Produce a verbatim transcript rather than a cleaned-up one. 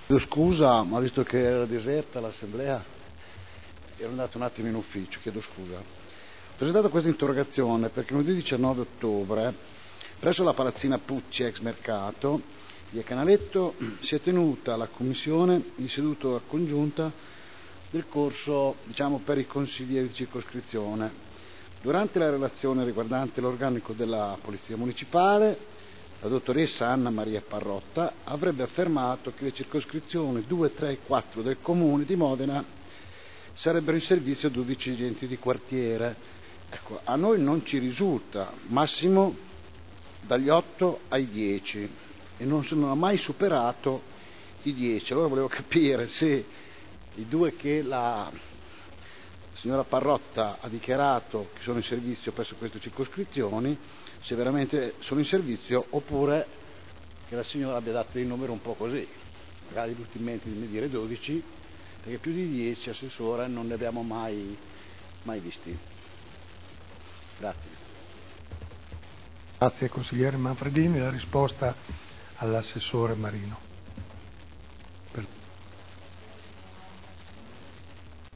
Chiedo scusa, ma visto che era deserta l'assemblea, ero andato un attimo in ufficio, chiedo scusa. Ho presentato questa interrogazione perché lunedì diciannove ottobre, presso la palazzina Pucci, ex mercato, via Canaletto, si è tenuta la commissione in seduta congiunta del corso, diciamo, per i consiglieri di circoscrizione. Durante la relazione riguardante l'organico della Polizia Municipale, la dottoressa Anna Maria Parrotta avrebbe affermato che le circoscrizioni due, tre e quattro del comune di Modena sarebbero in servizio dodici agenti di quartiere. Ecco, a noi non ci risulta, massimo dagli otto ai dieci, e non, non ha mai superato i dieci. Allora volevo capire se i due che la signora Parrotta ha dichiarato che sono in servizio presso queste circoscrizioni, se veramente sono in servizio, oppure che la signora abbia dato il numero un po' così, magari l'ultimamente di dire dodici, perché più di dieci assessore non ne abbiamo mai, mai visti. Grazie. Grazie consigliere Manfredini, la risposta all'assessore Marino.